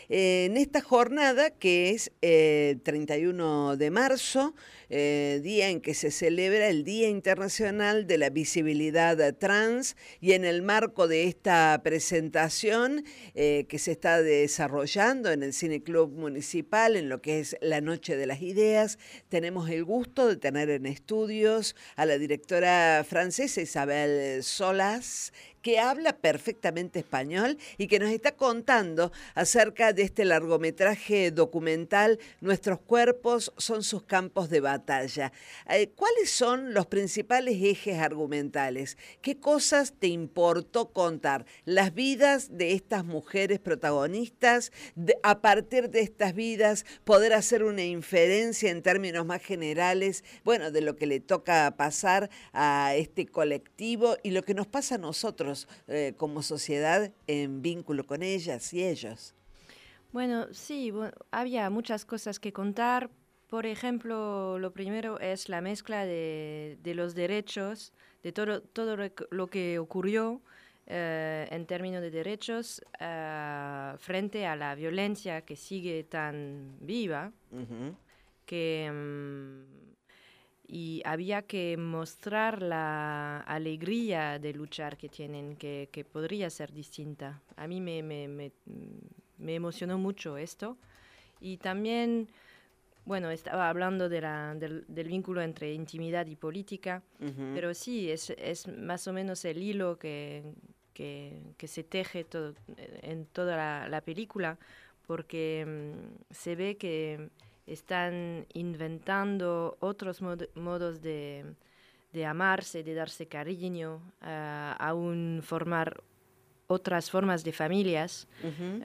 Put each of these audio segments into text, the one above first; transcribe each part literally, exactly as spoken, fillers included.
eh, en esta jornada que es eh, treinta y uno de marzo, eh, día en que se celebra el Día Internacional de la Visibilidad Trans, y en el marco de esta presentación eh, que se está desarrollando en el Cine Club Municipal, en lo que es la Noche de las Ideas, tenemos el gusto de tener en estudios a la directora francesa Isabel Solas, que habla perfectamente español y que nos está contando acerca de este largometraje documental Nuestros cuerpos son sus campos de batalla. Eh, ¿Cuáles son los principales ejes argumentales? ¿Qué cosas te importó contar? Las vidas de estas mujeres protagonistas, de, a partir de estas vidas poder hacer una inferencia en términos más generales, bueno, de lo que le toca pasar a este colectivo y lo que nos pasa a nosotros Eh, como sociedad en vínculo con ellas y ellos. Bueno, sí, bueno, había muchas cosas que contar. Por ejemplo, lo primero es la mezcla de, de los derechos, de todo, todo lo que ocurrió eh, en términos de derechos eh, frente a la violencia que sigue tan viva, uh-huh. que... Um, y había que mostrar la alegría de luchar que tienen, que, que podría ser distinta. A mí me, me, me, me emocionó mucho esto. Y también, bueno, estaba hablando de la, del, del vínculo entre intimidad y política, uh-huh. pero sí, es, es más o menos el hilo que, que, que se teje todo, en toda la, la película, porque um, se ve que están inventando otros mod- modos de, de amarse, de darse cariño, uh, aún formar otras formas de familias. Uh-huh.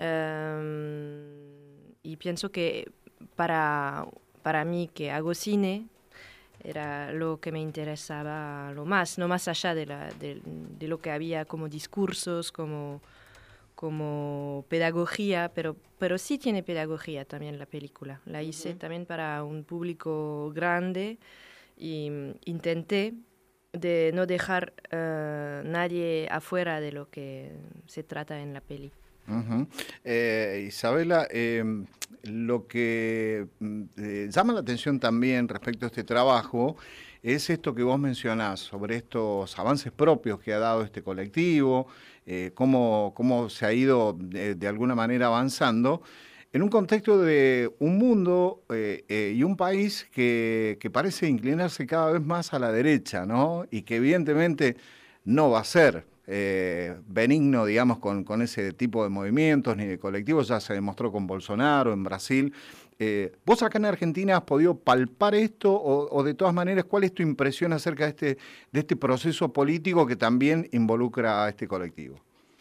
Um, y pienso que para, para mí, que hago cine, era lo que me interesaba lo más, no más allá de, la, de, de lo que había como discursos, como... como pedagogía, pero, pero sí tiene pedagogía también la película. La hice uh-huh. también para un público grande y um, intenté de no dejar uh, nadie afuera de lo que se trata en la peli. Uh-huh. eh, Isabela, eh, lo que eh, llama la atención también respecto a este trabajo es esto que vos mencionás sobre estos avances propios que ha dado este colectivo, eh, cómo, cómo se ha ido de, de alguna manera avanzando en un contexto de un mundo eh, eh, y un país que, que parece inclinarse cada vez más a la derecha, ¿no? Y que evidentemente no va a ser Eh, benigno, digamos, con, con ese tipo de movimientos ni de colectivos. Ya se demostró con Bolsonaro en Brasil. Eh, ¿Vos acá en Argentina has podido palpar esto o, o de todas maneras, cuál es tu impresión acerca de este, de este proceso político que también involucra a este colectivo?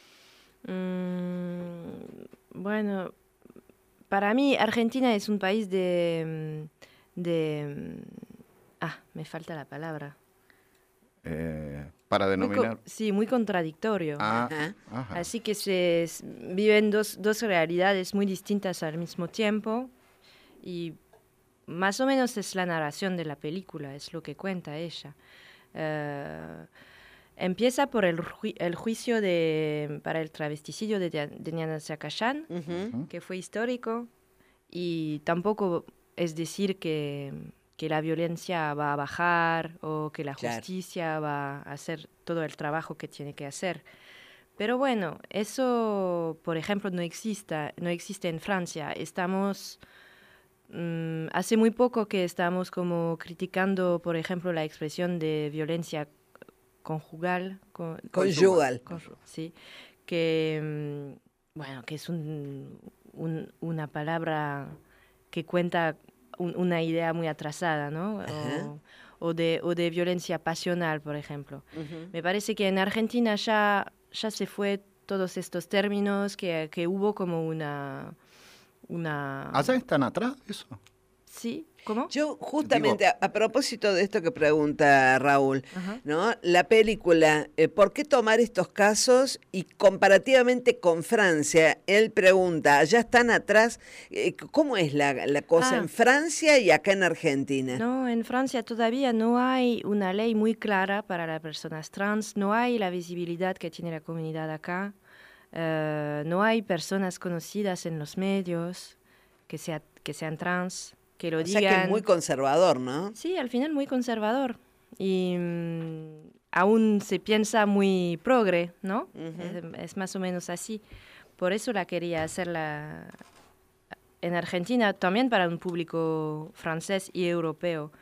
Mm, bueno, para mí Argentina es un país de... de ah, me falta la palabra. Eh, para denominar. Muy sí, muy contradictorio. Ah, ajá. Así que se viven dos, dos realidades muy distintas al mismo tiempo y más o menos es la narración de la película, es lo que cuenta ella. Uh, empieza por el, ju el juicio de, para el travesticidio de, de Diana Zacayán, uh-huh. que fue histórico, y tampoco es decir que... que la violencia va a bajar o que la justicia claro. va a hacer todo el trabajo que tiene que hacer. Pero bueno, eso, por ejemplo, no existe, no existe en Francia. Estamos, mmm, hace muy poco que estamos como criticando, por ejemplo, la expresión de violencia conjugal. Con, Conyugal. Con, sí, que, mmm, bueno, que es un, un, una palabra que cuenta una idea muy atrasada, ¿no? O, o, de, o de violencia pasional, por ejemplo. Uh-huh. Me parece que en Argentina ya, ya se fue todos estos términos, que, que hubo como una... una... ¿Allá están atrás eso? Sí, ¿cómo? Yo justamente Digo, a, a propósito de esto que pregunta Raúl, uh-huh. ¿no? La película, eh, ¿por qué tomar estos casos? Y comparativamente con Francia, él pregunta, allá están atrás, eh, ¿cómo es la, la cosa ah. en Francia y acá en Argentina? No, en Francia todavía no hay una ley muy clara para las personas trans, no hay la visibilidad que tiene la comunidad acá. Uh, no hay personas conocidas en los medios que, sea, que sean trans, que lo o digan. sea que es muy conservador, ¿no? Sí, al final muy conservador. Y um, aún se piensa muy progre, ¿no? Uh-huh. es, es más o menos así. Por eso la quería hacer la, en Argentina, también para un público francés y europeo.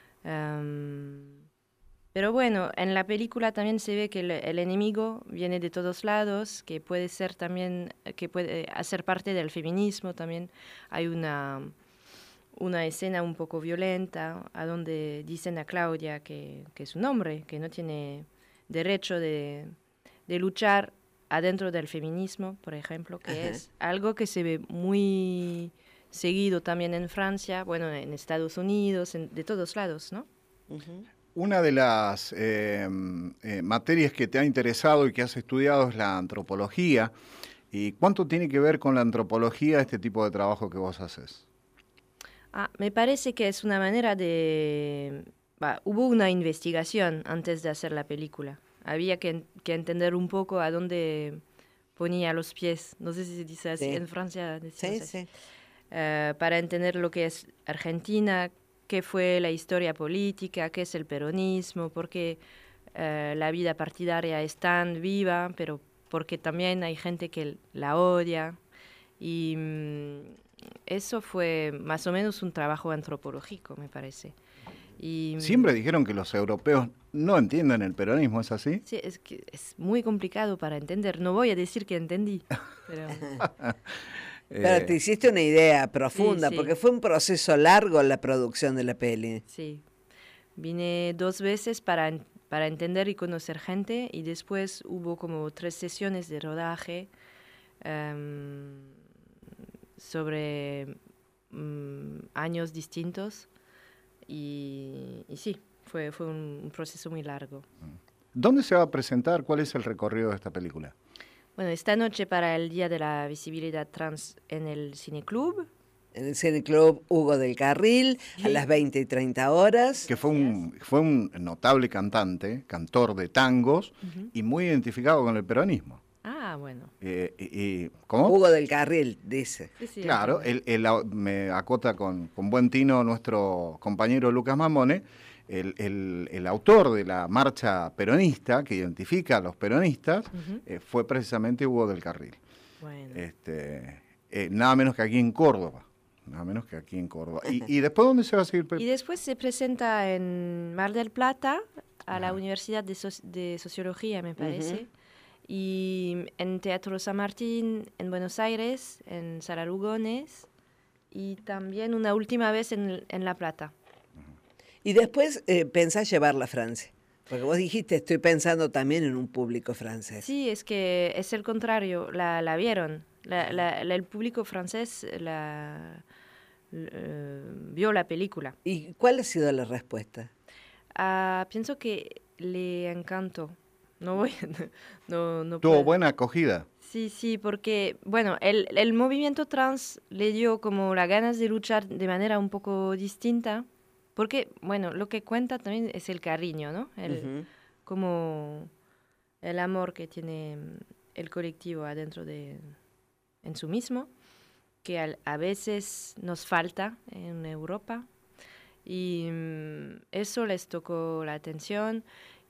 Um, pero bueno, en la película también se ve que el, el enemigo viene de todos lados, que puede ser también, que puede hacer parte del feminismo también. Hay una, una escena un poco violenta a donde dicen a Claudia que, que es un hombre, que no tiene derecho de, de luchar adentro del feminismo, por ejemplo, que Ajá. es algo que se ve muy seguido también en Francia, bueno, en Estados Unidos, en, de todos lados, ¿no? Uh-huh. Una de las eh, eh, materias que te ha interesado y que has estudiado es la antropología. ¿Y cuánto tiene que ver con la antropología este tipo de trabajo que vos haces? Ah, me parece que es una manera de... Bah, hubo una investigación antes de hacer la película. Había que, que entender un poco a dónde ponía los pies. No sé si se dice así. Sí. En Francia decimos sí, así. Sí. Uh, para entender lo que es Argentina, qué fue la historia política, qué es el peronismo, por qué uh, la vida partidaria es tan viva, pero porque también hay gente que la odia. Y um, eso fue más o menos un trabajo antropológico, me parece. Y, Siempre dijeron que los europeos no entienden el peronismo, ¿es así? Sí, es que es muy complicado para entender. No voy a decir que entendí, pero... Pero te hiciste una idea profunda, sí, sí. porque fue un proceso largo la producción de la peli. Sí, vine dos veces para, para entender y conocer gente, y después hubo como tres sesiones de rodaje um, sobre um, años distintos, y, y sí, fue, fue un, un proceso muy largo. ¿Dónde se va a presentar? ¿Cuál es el recorrido de esta película? Bueno, esta noche para el Día de la Visibilidad Trans en el Cineclub. En el Cineclub Hugo del Carril, sí. a las veinte y treinta horas. Que fue un, fue un notable cantante, cantor de tangos, uh-huh. y muy identificado con el peronismo. Ah, bueno. Eh, y, ¿Cómo? Hugo del Carril, dice. Sí, sí, claro, él, él, me acota con, con buen tino nuestro compañero Lucas Mamone, El, el, el autor de la marcha peronista, que identifica a los peronistas, uh-huh. eh, fue precisamente Hugo del Carril. Bueno. Este, eh, nada menos que aquí en Córdoba. Nada menos que aquí en Córdoba. ¿Y, y después dónde se va a seguir? Y después se presenta en Mar del Plata, a la uh-huh. Universidad de, so- de Sociología, me parece. Uh-huh. Y en Teatro San Martín, en Buenos Aires, en Sala Lugones. Y también una última vez en, en La Plata. Y después eh, pensás llevarla a Francia, porque vos dijiste, estoy pensando también en un público francés. Sí, es que es el contrario, la, la vieron. La, la, la, el público francés la, la, vio la película. ¿Y cuál ha sido la respuesta? Uh, pienso que le encantó. No voy, no, no ¿Tuvo puedo. buena acogida? Sí, sí, porque, bueno, el, el movimiento trans le dio como las ganas de luchar de manera un poco distinta. Porque, bueno, lo que cuenta también es el cariño, ¿no? El, uh-huh. Como el amor que tiene el colectivo adentro de, en su mismo, que al, a veces nos falta en Europa. Y um, eso les tocó la atención.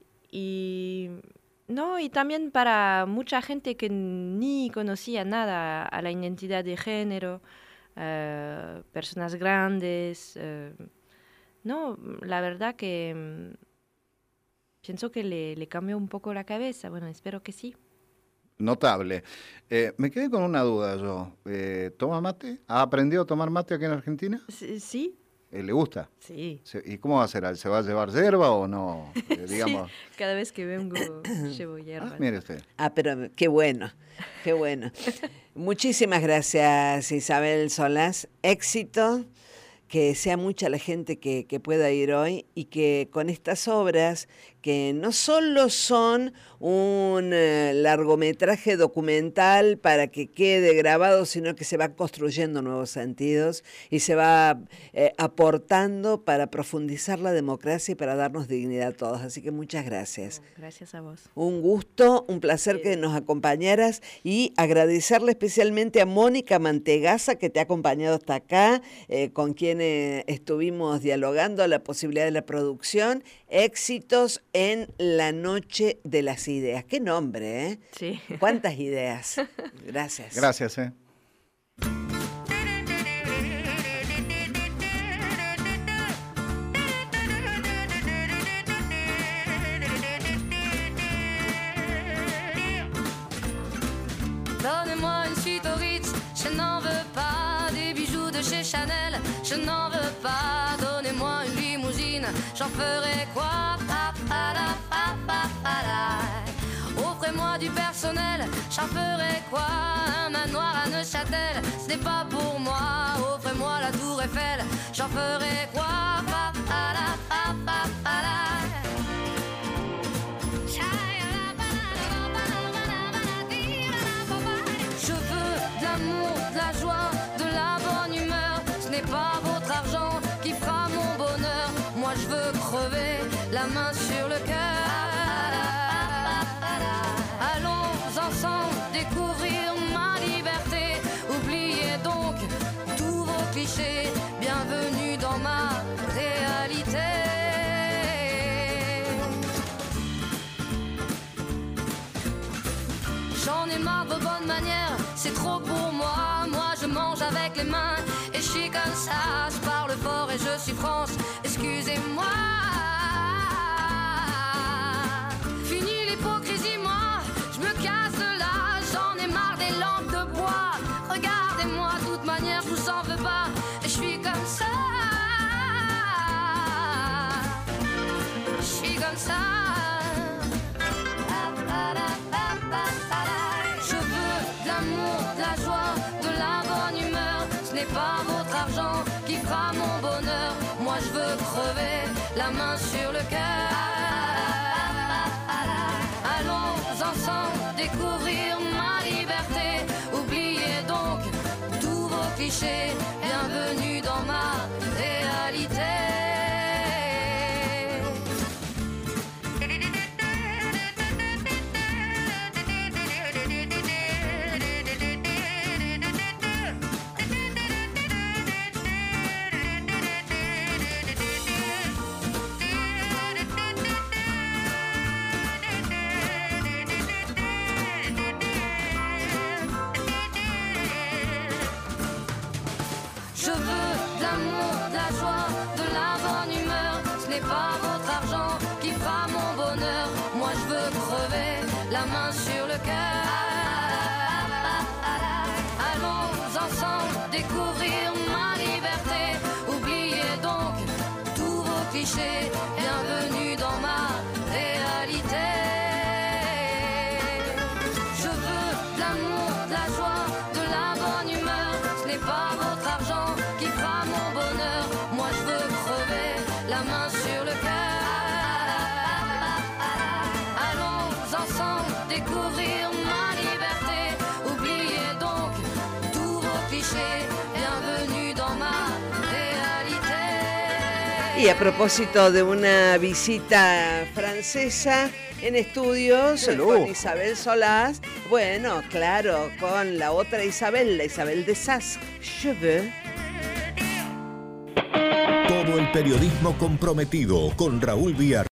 Y, no, y también para mucha gente que ni conocía nada a la identidad de género, uh, personas grandes... Uh, No, la verdad que um, pienso que le, le cambió un poco la cabeza. Bueno, espero que sí. Notable. Eh, me quedé con una duda yo. Eh, ¿Toma mate? ¿Ha aprendido a tomar mate aquí en Argentina? Sí. ¿Sí? Eh, ¿Le gusta? Sí. ¿Y cómo va a ser? ¿Se va a llevar yerba o no? Eh, digamos. Sí, cada vez que vengo llevo yerba. Ah, mire usted. Ah, pero qué bueno, qué bueno. Muchísimas gracias, Isabel Solás. Éxito. Que sea mucha la gente que, que pueda ir hoy y que con estas obras que no solo son un eh, largometraje documental para que quede grabado, sino que se va construyendo nuevos sentidos y se va eh, aportando para profundizar la democracia y para darnos dignidad a todos. Así que muchas gracias. Gracias a vos. Un gusto, un placer que nos acompañaras y agradecerle especialmente a Mónica Mantegaza, que te ha acompañado hasta acá, eh, con quien eh, estuvimos dialogando la posibilidad de la producción. Éxitos en la Noche de las Ideas. ¡Qué nombre, eh! Sí. ¿Cuántas ideas? Gracias. Gracias, eh. Donnez-moi une suite au Ritz, je n'en veux pas. Des bijoux de chez Chanel, je n'en veux pas. Donnez-moi une limousine, j'en ferai quoi? Pa, pa, la, pa, pa, pa, la. Offrez-moi du personnel, j'en ferai quoi? Un manoir à Neuchâtel, ce n'est pas pour moi. Offrez-moi la tour Eiffel, j'en ferai quoi? Pa, pa, la, pa, pa, pa, la. De la joie, de la bonne humeur, ce n'est pas votre argent qui fera mon bonheur. Moi je veux crever la main sur le cœur. Allons ensemble découvrir ma liberté. Oubliez donc tous vos clichés. Bienvenue dans ma réalité. J'en ai marre de vos bonnes manières, c'est trop pour moi. Moi je mange avec les mains et je suis comme ça. Je parle fort et je suis France, excusez-moi. Fini l'hypocrisie, moi, je me casse de là. J'en ai marre des lampes de bois. Regardez-moi, de toute manière je vous en veux pas. Et je suis comme ça. Je suis comme ça. De la joie, de la bonne humeur, ce n'est pas votre argent qui fera mon bonheur. Moi je veux crever la main sur le cœur. Allons ensemble découvrir ma liberté. Oubliez donc tous vos clichés. Bienvenue dans ma réalité. Je veux de l'amour, de la joie, de la bonne humeur. Ce n'est pas votre argent qui fera mon bonheur. Moi je veux crever la main sur le cœur. Allons ensemble découvrir ma liberté. Oubliez donc tous vos clichés. Bienvenue dans ma réalité. Je veux de l'amour, de la joie, de la bonne humeur. Ce n'est pas votre argent qui fera mon bonheur. Moi je veux crever la main sur le cœur. Allons ensemble découvrir ma liberté. Oubliez donc tous vos clichés. Bienvenue dans ma réalité. Y a propósito de una visita francesa en estudios Salud. con Isabel Solás, bueno, claro, con la otra Isabel, la Isabel de Sass, Je veux. Todo el periodismo comprometido con Raúl Villar.